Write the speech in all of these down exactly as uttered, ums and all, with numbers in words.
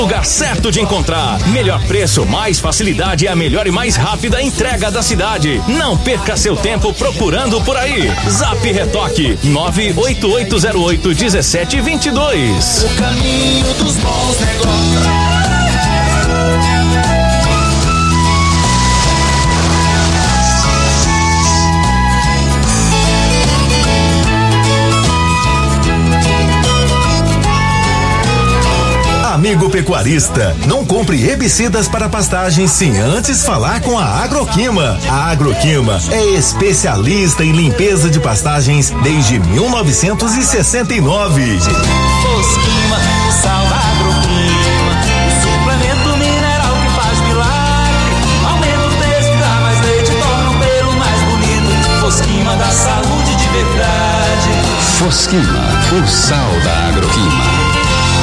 Lugar certo de encontrar. Melhor preço, mais facilidade e a melhor e mais rápida entrega da cidade. Não perca seu tempo procurando por aí. Zap Retoque nove oito oito zero oito um sete dois dois. O caminho dos bons negócios. Amigo pecuarista, não compre herbicidas para pastagens sem antes falar com a Agroquima. A Agroquima é especialista em limpeza de pastagens desde mil novecentos e sessenta e nove. Fosquima, o sal da Agroquima, o suplemento mineral que faz milagre. Aumenta o texto, dá mais leite, torna o pelo mais bonito. Fosquima dá saúde de verdade. Fosquima, o sal da Agroquima.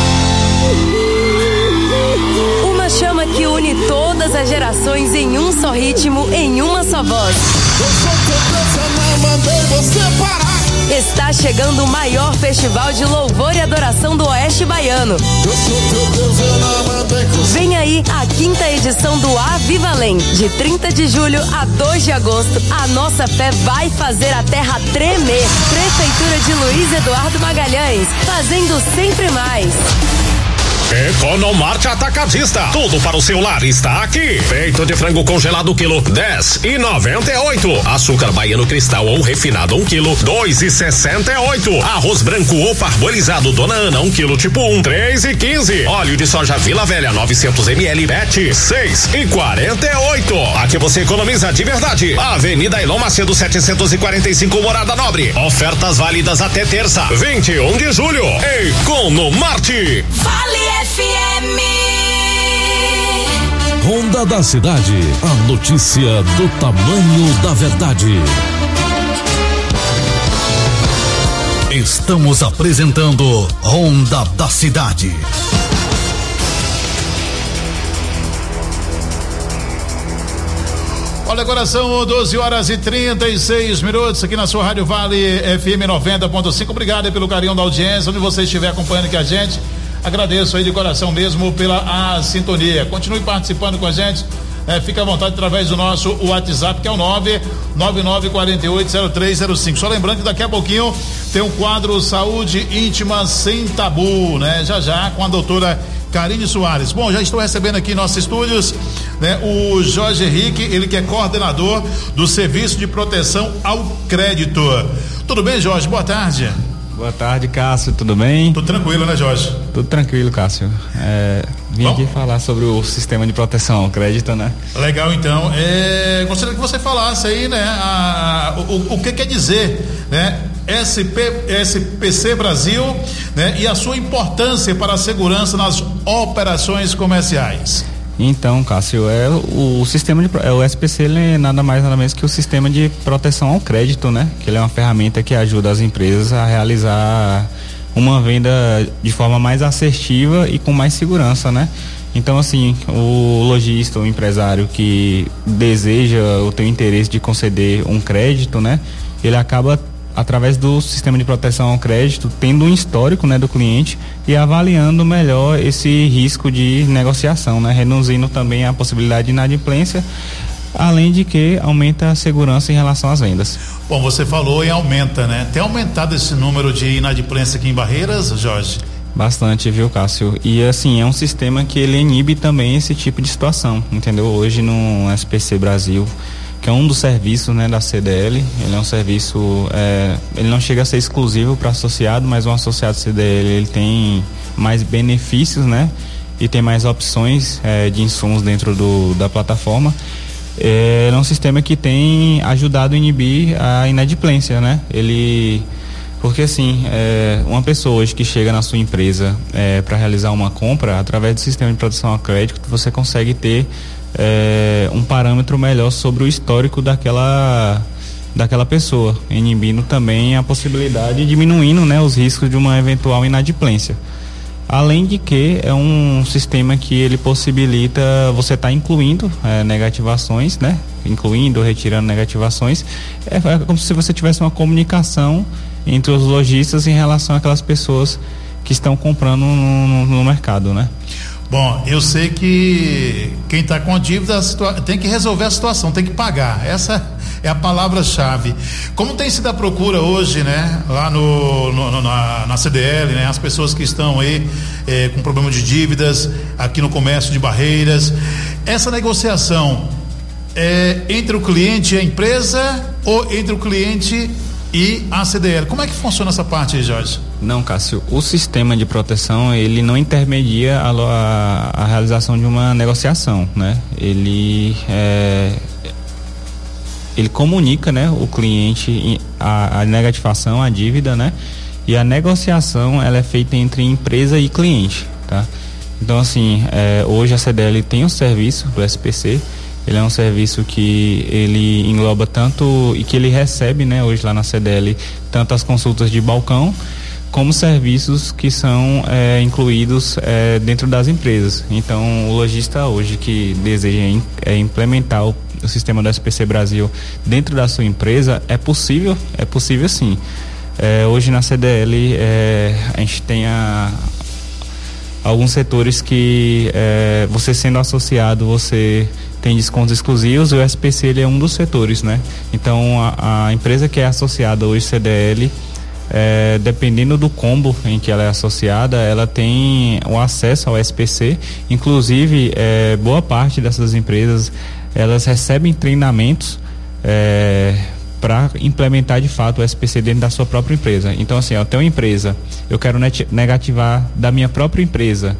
Chama que une todas as gerações em um só ritmo, em uma só voz. Está chegando o maior festival de louvor e adoração do Oeste Baiano. Vem aí a quinta edição do Avivalém, de trinta de julho a dois de agosto. A nossa fé vai fazer a terra tremer. Prefeitura de Luiz Eduardo Magalhães, fazendo sempre mais. Economarte Atacadista, tudo para o seu lar está aqui. Peito de frango congelado quilo dez e noventa e oito. Açúcar baiano cristal ou refinado um quilo dois e sessenta e oito. Arroz branco ou parbolizado Dona Ana um quilo tipo um três e quinze. Óleo de soja Vila Velha novecentos mililitros Bet seis e quarenta e oito. Aqui você economiza de verdade. Avenida Elon Macedo setecentos e quarenta e cinco Morada Nobre. Ofertas válidas até terça, vinte e um de julho. Economarte. Vale F M. Ronda da Cidade, a notícia do tamanho da verdade. Estamos apresentando Ronda da Cidade. Olha, agora são doze horas e trinta e seis minutos aqui na sua Rádio Vale F M noventa ponto cinco. Obrigado pelo carinho da audiência, onde você estiver acompanhando aqui a gente. Agradeço aí de coração mesmo pela a sintonia. Continue participando com a gente. É, fica à vontade através do nosso WhatsApp, que é o nove nove nove quatro oito zero três zero cinco. Só lembrando que daqui a pouquinho tem um quadro Saúde Íntima Sem Tabu, né? Já já com a doutora Karine Soares. Bom, já estou recebendo aqui em nossos estúdios, né, o Jorge Henrique, ele que é coordenador do Serviço de Proteção ao Crédito. Tudo bem, Jorge? Boa tarde. Boa tarde, Cássio, tudo bem? Tudo tranquilo, né, Jorge? Tudo tranquilo, Cássio. É, vim Bom. aqui falar sobre o sistema de proteção ao crédito, né? Legal, então. É, gostaria que você falasse aí, né, a, a, o, o que quer dizer, né, S P, S P C Brasil, né, e a sua importância para a segurança nas operações comerciais. Então, Cássio, é o, o sistema de é, o S P C, ele é nada mais nada menos que o sistema de proteção ao crédito, né? Que ele é uma ferramenta que ajuda as empresas a realizar uma venda de forma mais assertiva e com mais segurança, né? Então, assim, o lojista, o empresário que deseja ou tem o interesse de conceder um crédito, né? Ele acaba, através do sistema de proteção ao crédito, tendo um histórico, né, do cliente e avaliando melhor esse risco de negociação, né, reduzindo também a possibilidade de inadimplência, além de que aumenta a segurança em relação às vendas. Bom, você falou em aumenta, né? Tem aumentado esse número de inadimplência aqui em Barreiras, Jorge? Bastante, viu, Cássio? E assim, é um sistema que ele inibe também esse tipo de situação, entendeu? Hoje no S P C Brasil, que é um dos serviços, né, da C D L, ele é um serviço, é, ele não chega a ser exclusivo para associado, mas um associado C D L, ele tem mais benefícios, né, e tem mais opções é, de insumos dentro do, da plataforma. É, ele é um sistema que tem ajudado a inibir a inadimplência, né, ele, porque assim, é, uma pessoa hoje que chega na sua empresa é, para realizar uma compra, através do sistema de proteção ao crédito, você consegue ter É, um parâmetro melhor sobre o histórico daquela daquela pessoa, inibindo também a possibilidade e diminuindo, né, os riscos de uma eventual inadimplência. Além de que é um sistema que ele possibilita você estar tá incluindo é, negativações, né, incluindo, retirando negativações. É, é como se você tivesse uma comunicação entre os lojistas em relação àquelas pessoas que estão comprando no, no, no mercado, né? Bom, eu sei que quem está com a dívida tem que resolver a situação, tem que pagar. Essa é a palavra-chave. Como tem sido a procura hoje, né? Lá no, no na, na C D L, né? As pessoas que estão aí é, com problema de dívidas, aqui no comércio de Barreiras. Essa negociação é entre o cliente e a empresa ou entre o cliente e a C D L? Como é que funciona essa parte aí, Jorge? Não, Cássio, o sistema de proteção, ele não intermedia a, a, a realização de uma negociação, né? Ele é, ele comunica, né, o cliente a, a negativação, a dívida, né? E a negociação, ela é feita entre empresa e cliente, tá? Então, assim, é, hoje a C D L tem o serviço do S P C. Ele é um serviço que ele engloba tanto e que ele recebe, né, hoje lá na C D L, tanto as consultas de balcão como serviços que são é, incluídos é, dentro das empresas. Então, o lojista hoje que deseja in, é, implementar o, o sistema do S P C Brasil dentro da sua empresa, é possível, é possível sim. É, hoje na C D L é, a gente tem a alguns setores que é, você sendo associado, você tem descontos exclusivos, e o S P C ele é um dos setores, né? Então a, a empresa que é associada hoje C D L, é, dependendo do combo em que ela é associada, ela tem o acesso ao S P C. Inclusive, é, boa parte dessas empresas, elas recebem treinamentos é, para implementar de fato o S P C dentro da sua própria empresa. Então, assim, eu tenho uma empresa, eu quero net, negativar da minha própria empresa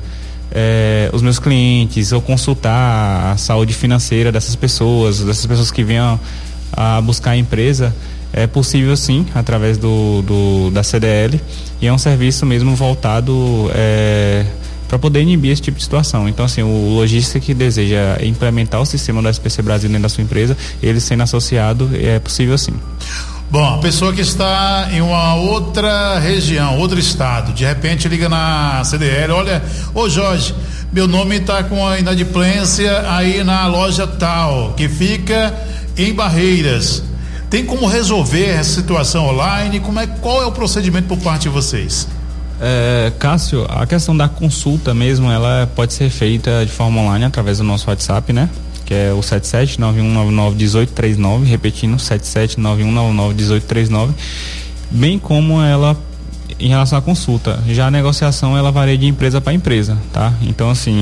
é, os meus clientes, ou consultar a saúde financeira dessas pessoas, dessas pessoas que venham a buscar a empresa. É possível sim, através do, do da C D L, e é um serviço mesmo voltado é, para poder inibir esse tipo de situação. Então, assim, o lojista que deseja implementar o sistema do S P C Brasil dentro da sua empresa, ele sendo associado, é possível sim. Bom, a pessoa que está em uma outra região, outro estado, de repente liga na C D L, olha, ô Jorge, meu nome está com a inadimplência aí na loja tal, que fica em Barreiras. Tem como resolver essa situação online? Como é, qual é o procedimento por parte de vocês? É, Cássio, a questão da consulta mesmo, ela pode ser feita de forma online através do nosso WhatsApp, né? Que é o sete sete nove um nove nove um oito três nove, repetindo, sete sete nove um nove nove um oito três nove, bem como ela em relação à consulta. Já a negociação, ela varia de empresa para empresa, tá? Então, assim,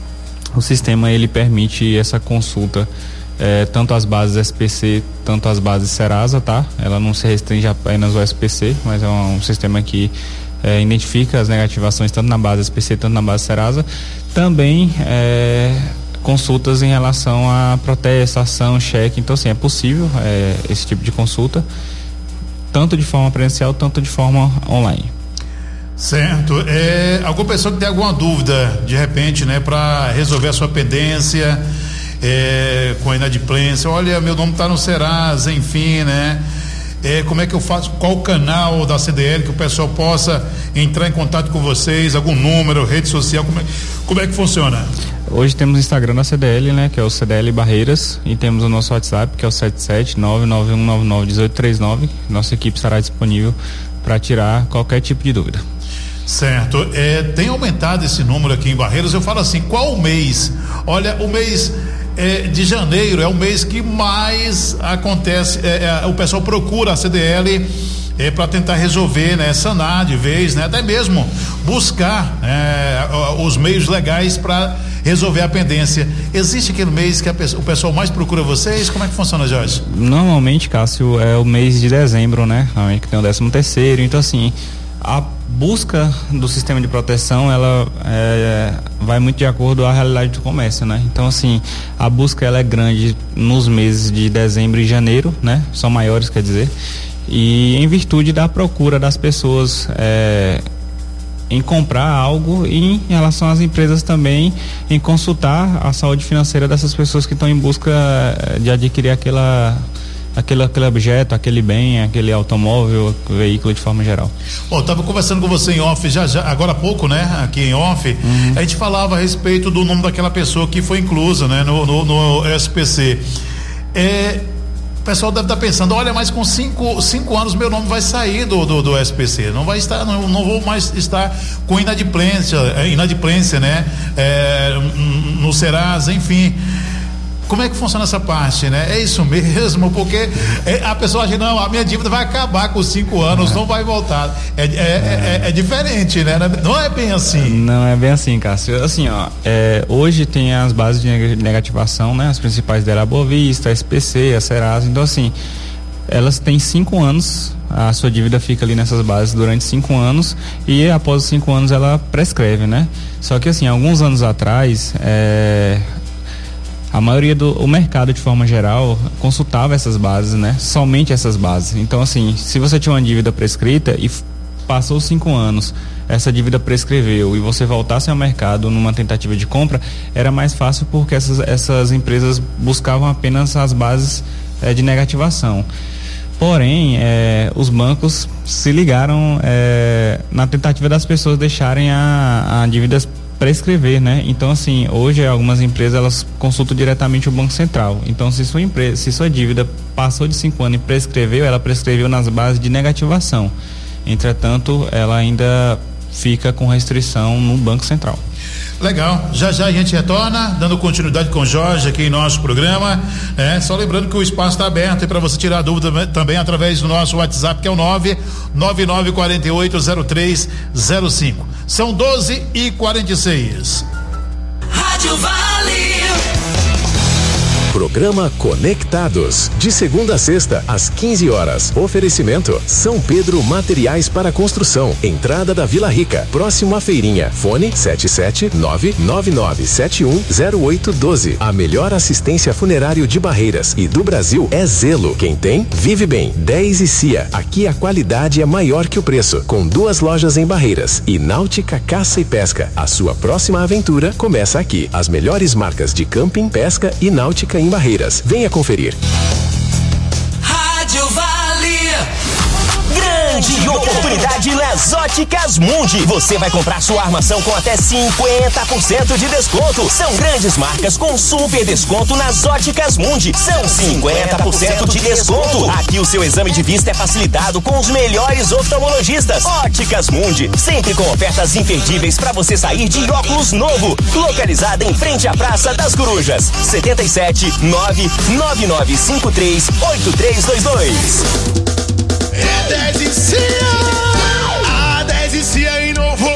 o sistema, ele permite essa consulta É, tanto as bases S P C, tanto as bases Serasa, tá? Ela não se restringe apenas ao S P C, mas é um, um sistema que é, identifica as negativações tanto na base S P C, tanto na base Serasa. Também é, consultas em relação a protesto, ação, cheque. Então, assim, é possível é, esse tipo de consulta, tanto de forma presencial, tanto de forma online. Certo. É, alguma pessoa que tem alguma dúvida, de repente, né, para resolver a sua pendência, É, com a inadimplência, olha, meu nome está no Serasa, enfim, né? É, como é que eu faço? Qual o canal da C D L que o pessoal possa entrar em contato com vocês? Algum número, rede social? Como é, como é que funciona? Hoje temos o Instagram da C D L, né? Que é o C D L Barreiras, e temos o nosso WhatsApp, que é o sete sete nove nove um nove nove um oito três nove. Nossa equipe estará disponível para tirar qualquer tipo de dúvida. Certo. É, tem aumentado esse número aqui em Barreiras. Eu falo assim, qual o mês? Olha, o mês É, de janeiro é o mês que mais acontece, é, é, o pessoal procura a C D L é, para tentar resolver, né, sanar de vez, né, até mesmo buscar é, os meios legais para resolver a pendência. Existe aquele mês que a, o pessoal mais procura vocês? Como é que funciona, Jorge? Normalmente, Cássio, é o mês de dezembro, né? Normalmente que tem o décimo terceiro, então, assim, a busca do sistema de proteção, ela é, vai muito de acordo à realidade do comércio, né? Então, assim, a busca, ela é grande nos meses de dezembro e janeiro, né? São maiores, quer dizer, e em virtude da procura das pessoas é, em comprar algo, e em relação às empresas também em consultar a saúde financeira dessas pessoas que estão em busca de adquirir aquela Aquele, aquele objeto, aquele bem, aquele automóvel, veículo de forma geral. Bom, eu tava conversando com você em off, já, já agora há pouco, né? Aqui em off, uhum. A gente falava a respeito do nome daquela pessoa que foi inclusa, né? No, no, no S P C. É, pessoal deve estar pensando, olha, mas com cinco, cinco anos meu nome vai sair do, do, do S P C, não vai estar, não, não vou mais estar com inadimplência, inadimplência, né? É, no Serasa, enfim. Como é que funciona essa parte, né? É isso mesmo, porque é, a pessoa acha, não, a minha dívida vai acabar com cinco anos, é. não vai voltar. É, é, é. É, é diferente, né? Não é bem assim. Não é bem assim, Cássio. Assim, ó, é, hoje tem as bases de negativação, né? As principais dela, a Bovista, a S P C, a Serasa. Então, assim, elas têm cinco anos, a sua dívida fica ali nessas bases durante cinco anos e após os cinco anos ela prescreve, né? Só que, assim, alguns anos atrás, é... a maioria do o mercado, de forma geral, consultava essas bases, né? Somente essas bases. Então, assim, se você tinha uma dívida prescrita e passou cinco anos, essa dívida prescreveu e você voltasse ao mercado numa tentativa de compra, era mais fácil porque essas, essas empresas buscavam apenas as bases é, de negativação. Porém, é, os bancos se ligaram é, na tentativa das pessoas deixarem a, a dívida prescrever, né? Então, assim, hoje algumas empresas elas consultam diretamente o Banco Central. Então, se sua empresa, se sua dívida passou de cinco anos e prescreveu, ela prescreveu nas bases de negativação. Entretanto, ela ainda fica com restrição no Banco Central. Legal, já já a gente retorna, dando continuidade com o Jorge aqui em nosso programa, é, só lembrando que o espaço está aberto e para você tirar dúvida também através do nosso WhatsApp, que é o nove nove nove quatro oito zero três zero cinco. São doze e quarenta e seis. Rádio Vale. Programa Conectados, de segunda a sexta, às quinze horas. Oferecimento São Pedro Materiais para Construção, entrada da Vila Rica, próximo à feirinha. Fone sete sete nove nove nove sete um zero oito um dois. A melhor assistência funerário de Barreiras e do Brasil é Zelo. Quem tem, vive bem. dez e Cia. Aqui a qualidade é maior que o preço, com duas lojas em Barreiras. E Náutica Caça e Pesca. A sua próxima aventura começa aqui. As melhores marcas de camping, pesca e náutica em Barreiras. Venha conferir. Rádio Vale. Grande oportunidade nas Óticas Mundi. Você vai comprar sua armação com até cinquenta por cento de desconto. São grandes marcas com super desconto nas Óticas Mundi. São cinquenta por cento de desconto. Aqui o seu exame de vista é facilitado com os melhores oftalmologistas. Óticas Mundi, sempre com ofertas imperdíveis para você sair de óculos novo. Localizada em frente à Praça das Corujas. setenta e sete nove nove nove cinco três oito três dois dois. É dez e Cia, a dez e Cia inovou.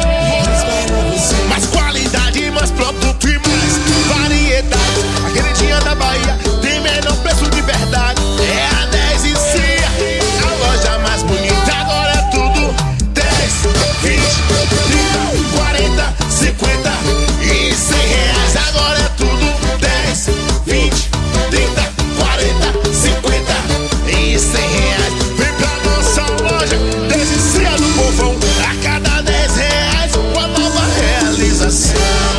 Mais qualidade, mais produto e mais variedade. A queridinha da Bahia tem menor preço de verdade. É a dez e Cia, a loja mais bonita. Agora é tudo dez, vinte, trinta, quarenta, cinquenta e cem reais. Agora é tudo dez, vinte, trinta, quarenta, cinquenta e cem reais. Descia do povão, a cada dez reais, uma nova realização.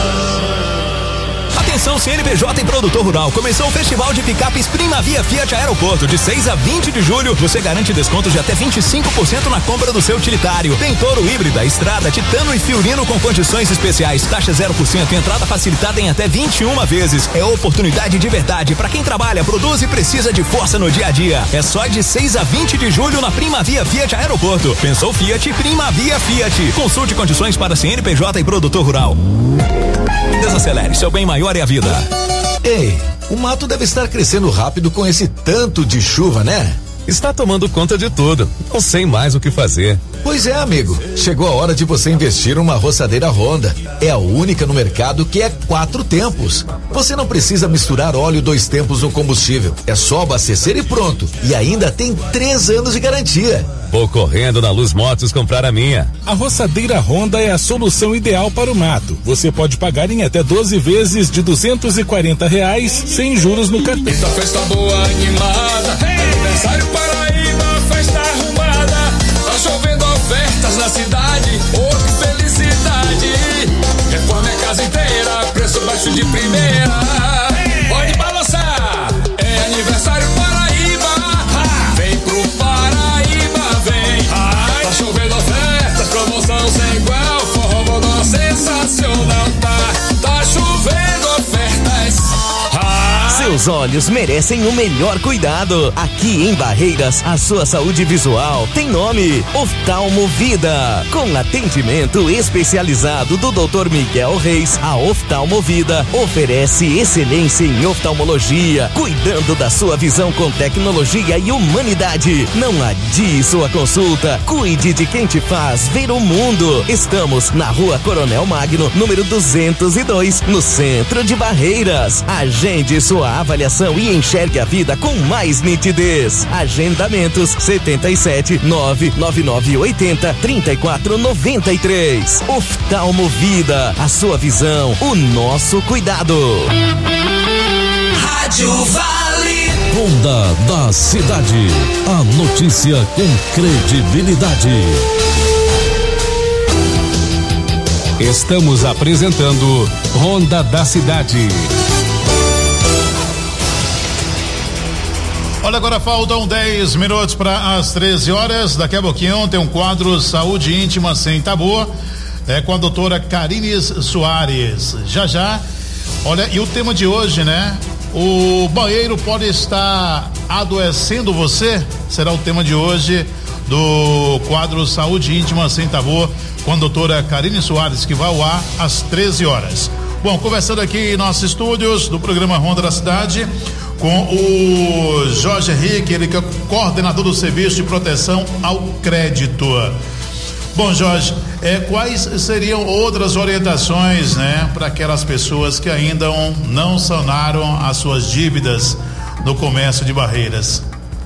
Atenção C N P J e produtor rural, começou o Festival de Picapes Primavia Fiat Aeroporto, de seis a vinte de julho, você garante descontos de até vinte e cinco por cento na compra do seu utilitário. Tem Toro híbrida, Estrada, Titano e Fiorino com condições especiais, taxa zero por cento, entrada facilitada em até vinte e uma vezes. É oportunidade de verdade para quem trabalha, produz e precisa de força no dia a dia. É só de seis a vinte de julho na Primavia Fiat Aeroporto. Pensou Fiat, Primavia Fiat. Consulte condições para C N P J e produtor rural. Desacelere, seu bem maior é a vida. Ei, o mato deve estar crescendo rápido com esse tanto de chuva, né? Está tomando conta de tudo. Não sei mais o que fazer. Pois é, amigo. Chegou a hora de você investir numa roçadeira Honda. É a única no mercado que é quatro tempos. Você não precisa misturar óleo dois tempos no combustível. É só abastecer e pronto. E ainda tem três anos de garantia. Vou correndo na Luz Motos comprar a minha. A roçadeira Honda é a solução ideal para o mato. Você pode pagar em até doze vezes de duzentos e quarenta reais sem juros no cartão. Essa festa boa animada, aniversário Paraíba, festa arrumada. Tá chovendo ofertas na cidade, oh que felicidade. Reforma a casa inteira, preço baixo de primeira. Pode balançar, é aniversário Paraíba. Vem pro Paraíba, vem. Tá chovendo ofertas, promoção sem igual. Forró bodó sensacional, tá. Tá chovendo ofertas. Seu Seus olhos merecem o melhor cuidado. Aqui em Barreiras, a sua saúde visual tem nome: Oftalmo Vida. Com atendimento especializado do doutor Miguel Reis, a Oftalmo Vida oferece excelência em oftalmologia, cuidando da sua visão com tecnologia e humanidade. Não adie sua consulta. Cuide de quem te faz ver o mundo. Estamos na Rua Coronel Magno, número duzentos e dois, no centro de Barreiras. Agende sua avaliação e enxergue a vida com mais nitidez. Agendamentos setenta e sete, nove nove nove oitenta, trinta e quatro noventa e três. Oftalmo Vida, a sua visão, o nosso cuidado. Rádio Vale. Ronda da Cidade. A notícia com credibilidade. Estamos apresentando Ronda da Cidade. Olha, agora faltam dez minutos para as treze horas. Daqui a pouquinho tem um quadro Saúde Íntima Sem Tabu, é com a doutora Karine Soares. Já já. Olha, e o tema de hoje, né? O banheiro pode estar adoecendo você? Será o tema de hoje do quadro Saúde Íntima Sem Tabu, com a doutora Karine Soares, que vai ao ar às treze horas. Bom, conversando aqui em nossos estúdios do programa Ronda da Cidade com o Jorge Henrique, ele que é coordenador do Serviço de Proteção ao Crédito. Bom, Jorge, eh, quais seriam outras orientações, né, para aquelas pessoas que ainda não sanaram as suas dívidas no comércio de Barreiras?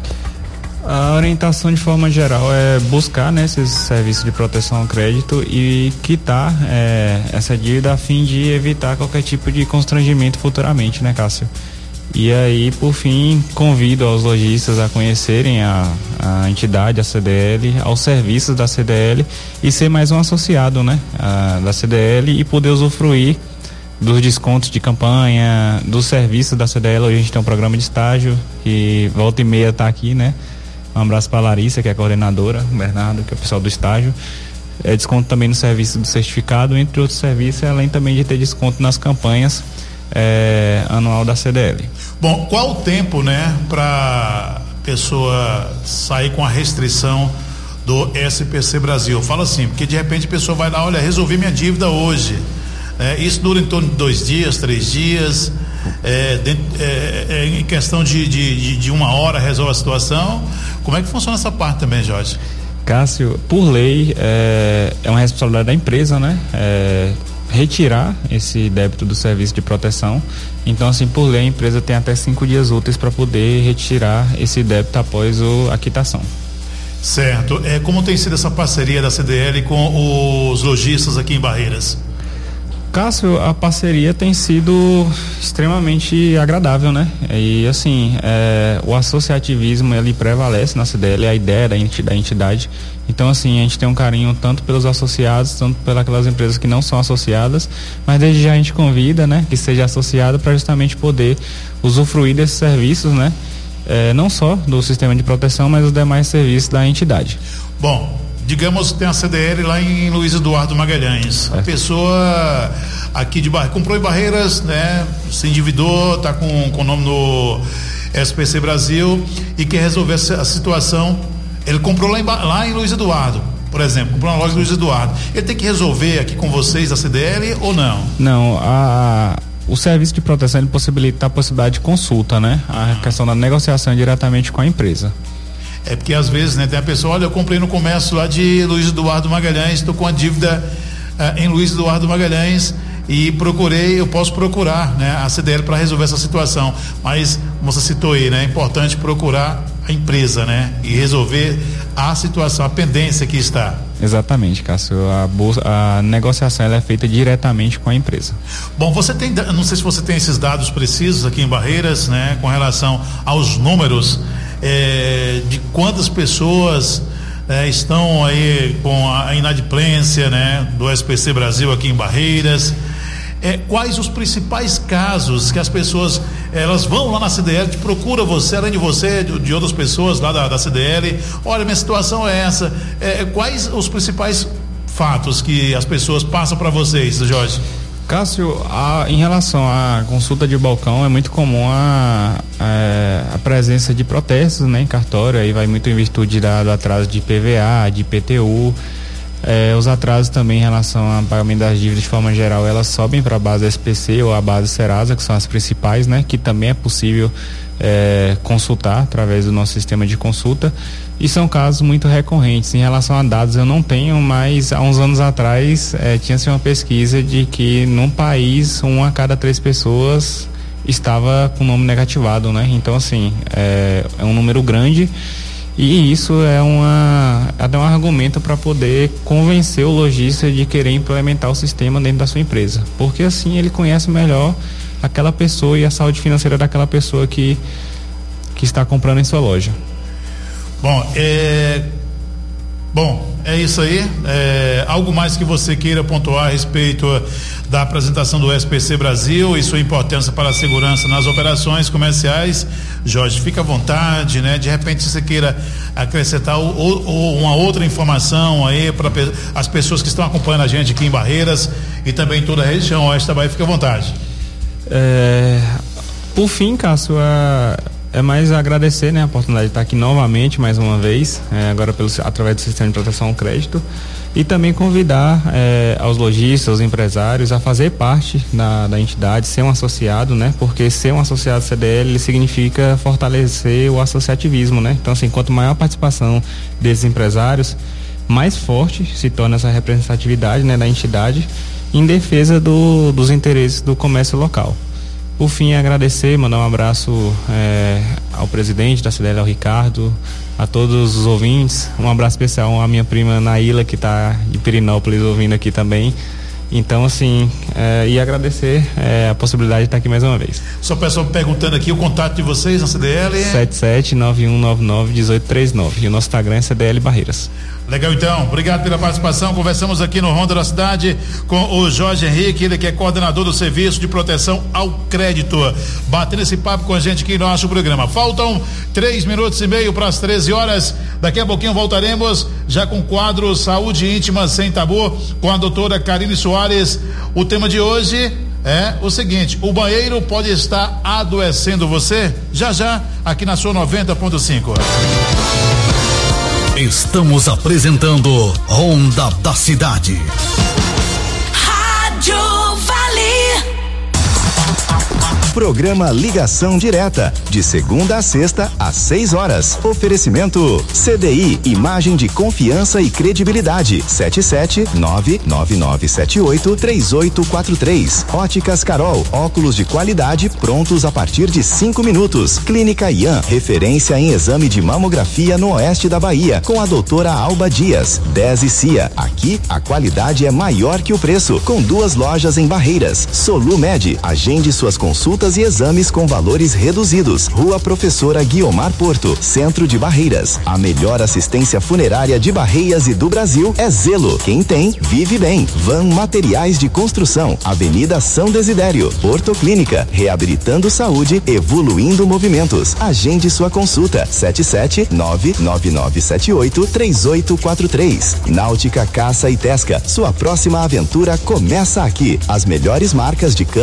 A orientação de forma geral é buscar, né, esses serviços de proteção ao crédito e quitar é, essa dívida a fim de evitar qualquer tipo de constrangimento futuramente, né, Cássio? E aí, por fim, convido aos lojistas a conhecerem a, a entidade, a C D L, aos serviços da C D L e ser mais um associado, né, a, da C D L e poder usufruir dos descontos de campanha, dos serviços da C D L. Hoje a gente tem um programa de estágio que volta e meia tá aqui, né? Um abraço para a Larissa, que é a coordenadora, o Bernardo, que é o pessoal do estágio. É desconto também no serviço do certificado, entre outros serviços, além também de ter desconto nas campanhas é, anual da C D L. Bom, qual o tempo, né, para pessoa sair com a restrição do S P C Brasil? Fala assim, porque de repente a pessoa vai lá, olha, resolvi minha dívida hoje. É, isso dura em torno de dois dias, três dias. É, de, é, é, em questão de, de, de uma hora resolve a situação. Como é que funciona essa parte também, Jorge? Cássio, por lei é, é uma responsabilidade da empresa, né? É, retirar esse débito do serviço de proteção. Então, assim, por lei a empresa tem até cinco dias úteis para poder retirar esse débito após o, a quitação. Certo. É, como tem sido essa parceria da C D L com os lojistas aqui em Barreiras? Cássio, a parceria tem sido extremamente agradável, né? E assim, é, o associativismo ele prevalece na C D L, é a ideia da entidade. Então, assim, a gente tem um carinho tanto pelos associados, tanto pelas empresas que não são associadas, mas desde já a gente convida, né, que seja associado para justamente poder usufruir desses serviços, né? É, não só do sistema de proteção, mas os demais serviços da entidade. Bom, digamos que tem a C D L lá em Luiz Eduardo Magalhães. É. A pessoa aqui de Barreiras, comprou em Barreiras, né? Se endividou, tá com com o nome no S P C Brasil e quer resolver a situação. Ele comprou lá em, lá em Luiz Eduardo, por exemplo, comprou na loja Luiz Eduardo. Ele tem que resolver aqui com vocês a C D L ou não? Não, a o serviço de proteção ele possibilita a possibilidade de consulta, né? A questão da negociação diretamente com a empresa. É porque às vezes, né, tem a pessoa, olha, eu comprei no comércio lá de Luiz Eduardo Magalhães, estou com a dívida uh, em Luiz Eduardo Magalhães e procurei, eu posso procurar, né, a C D L para resolver essa situação, mas como você citou aí, né, é importante procurar a empresa, né, e resolver a situação, a pendência que está. Exatamente, Cássio, a, bolsa, a negociação ela é feita diretamente com a empresa. Bom, você tem, não sei se você tem esses dados precisos aqui em Barreiras, né, com relação aos números É, de quantas pessoas é, estão aí com a inadimplência, né, do S P C Brasil aqui em Barreiras. É, quais os principais casos que as pessoas elas vão lá na C D L, te procura você, além de você, de, de outras pessoas lá da, da C D L, olha, minha situação é essa. É, quais os principais fatos que as pessoas passam para vocês, Jorge? Cássio, a, em relação à consulta de balcão, é muito comum a, a, a presença de protestos, né, em cartório, aí vai muito em virtude da, do atraso de I P V A, de I P T U, é, os atrasos também em relação ao pagamento das dívidas de forma geral, elas sobem para a base S P C ou a base Serasa, que são as principais, né, que também é possível é, consultar através do nosso sistema de consulta, e são casos muito recorrentes. Em relação a dados eu não tenho, mas há uns anos atrás é, tinha-se uma pesquisa de que num país uma a cada três pessoas estava com o nome negativado, né? Então assim, é, é um número grande, e isso é uma até um argumento para poder convencer o lojista de querer implementar o sistema dentro da sua empresa, porque assim ele conhece melhor aquela pessoa e a saúde financeira daquela pessoa que, que está comprando em sua loja. Bom, é, bom, é isso aí. É, algo mais que você queira pontuar a respeito da apresentação do S P C Brasil e sua importância para a segurança nas operações comerciais? Jorge, fica à vontade, né? De repente, se você queira acrescentar ou, ou, ou uma outra informação aí para pe- as pessoas que estão acompanhando a gente aqui em Barreiras e também em toda a região oeste da Bahia, fica à vontade. É, por fim, Cássio, a É mais agradecer, né, a oportunidade de estar aqui novamente, mais uma vez, é, agora pelo, através do sistema de proteção ao crédito, e também convidar é, aos lojistas, aos empresários a fazer parte da, da entidade, ser um associado, né, porque ser um associado C D L significa fortalecer o associativismo, né, então assim, quanto maior a participação desses empresários, mais forte se torna essa representatividade, né, da entidade em defesa do, dos interesses do comércio local. Por fim, agradecer, mandar um abraço é, ao presidente da C D L, ao Ricardo, a todos os ouvintes, um abraço especial à minha prima Naíla, que está em Pirinópolis ouvindo aqui também. Então, assim, é, e agradecer é, a possibilidade de estar aqui mais uma vez. Só o pessoal perguntando aqui o contato de vocês na C D L. sete sete nove um nove nove um oito três nove, e o nosso Instagram é C D L Barreiras. Legal, então, obrigado pela participação. Conversamos aqui no Ronda da Cidade com o Jorge Henrique, ele que é coordenador do Serviço de Proteção ao Crédito, batendo esse papo com a gente aqui no nosso programa. Faltam três minutos e meio para as treze horas. Daqui a pouquinho voltaremos já com o quadro Saúde Íntima Sem Tabu com a doutora Karine Soares. O tema de hoje é o seguinte: o banheiro pode estar adoecendo você? Já já, aqui na sua noventa ponto cinco. Estamos apresentando Ronda da Cidade. Rádio Vale. Programa Ligação Direta, de segunda a sexta, às seis horas. Oferecimento C D I, imagem de confiança e credibilidade. sete sete nove nove nove sete oito três oito quatro três. Óticas Carol, óculos de qualidade prontos a partir de cinco minutos. Clínica Ian, referência em exame de mamografia no oeste da Bahia, com a doutora Alba Dias. dez e Cia, aqui a qualidade é maior que o preço, com duas lojas em Barreiras. Solumed, agende suas consultas e exames com valores reduzidos. Rua Professora Guiomar Porto, Centro de Barreiras. A melhor assistência funerária de Barreiras e do Brasil é Zelo. Quem tem, vive bem. Van Materiais de Construção, Avenida São Desidério. Porto Clínica, reabilitando saúde, evoluindo movimentos. Agende sua consulta. sete sete nove nove nove sete oito três oito quatro três. Náutica Caça e Pesca, sua próxima aventura começa aqui. As melhores marcas de